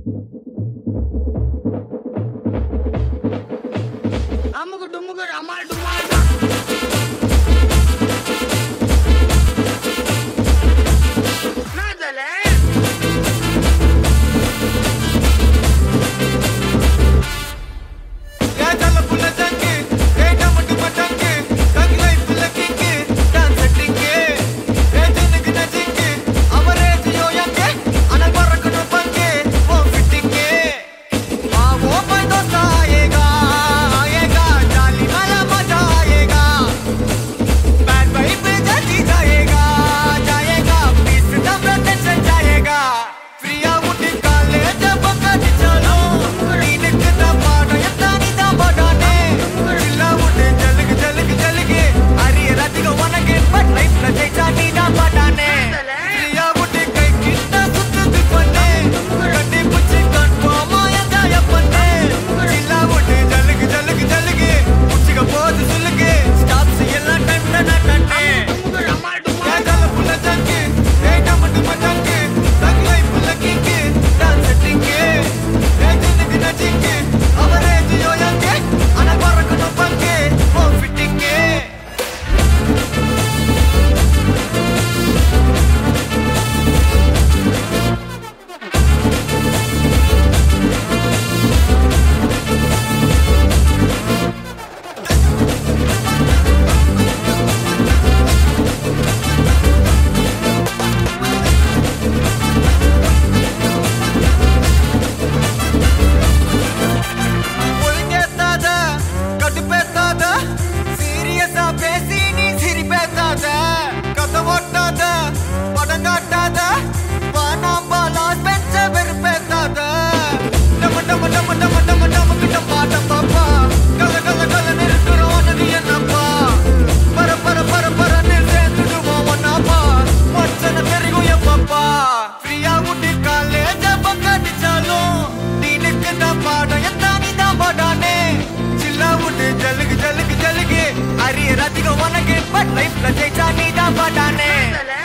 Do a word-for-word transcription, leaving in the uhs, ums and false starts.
அமுக்கு டுமுக்கு அமால் டுமால் நாதலே யாதல புல்ல தங்கு ஏடா மட்டு மட்டங்கு தங்கலை புல்ல கிங்கு டான்ஸ் செட்டிங்கு ஏஜனுக்கு நஜிங்கு அவரேஜ் யோயங்கு அனல் பறக்கணும் பங்கு ஓ ஃபிட்டிங்கு ஆ ஓ பை தோஸ்தா ஆயேகா ஆயேகா ஜாலி वाला मजा आएगा बैड वाइब जल्दी जाएगा जाएगा पीस दम टेंशन जाएगा फ्रीया उठी कॉलेज पकड़ चलो नीनक दा पाड़ा यतानी दा बड़ाने चिल्ला उठे जलग जलग जलगे अरे राती को वनगे बट लाइफ न जैसा नीदा बड़ाने फ्रीया उठी कई कितना सुत्त पन्ने गड्डी पुच्ची कंफर्म आया जाया पन्ने चिल्ला उठे जलग जलग जलगे उच्ची का पोज सुलगे स्टॉप से येला टाइम ना टन्ने அமால் டுமால் யாதல புல்ல தங்கு ஏடா மட்டு மட்டங்கு தங்கலை புல்ல கிங்கு டான்ஸ் செட்டிங்கு ஏஜனுக்கு நஜிங்கு அவரேஜ் யோயங்கு அனல் பறக்கணும் பங்கு ஓ ஃபிட்டிங்கு ஒழுங்கேத்தாத கடுப்பேத்தாத சீரியஸா பேசி நீ சிரிப்பேத்தாத கதை ஓட்டாத படம் காட்டாத வானாம் பாலாஸ் பெஞ்ச வெறுப்பேத்தாத டம டம டம டம டம டம கிட்ட பாட்ட பாப்பா கல கல கல நிறுத்துறோம் அது என்னப்பா பர பர பர பர சேர்த்துடுவோம் ஒன்னாப்பா மச்சன தெரியும் எப்பப்பா ஃப்ரீயா உட்டி காலேஜ பக்கடிச்சாலும் நீனுக்கு தான் பாடம் எத்தானி தான் பாடானே சில்லா உட்டு ஜலுகு ஜலுகு ஜலுகு அரிய ராத்திக உனக்கு பட் லைஃப்ல ஜெயிச்சா நீ தான் பாடானே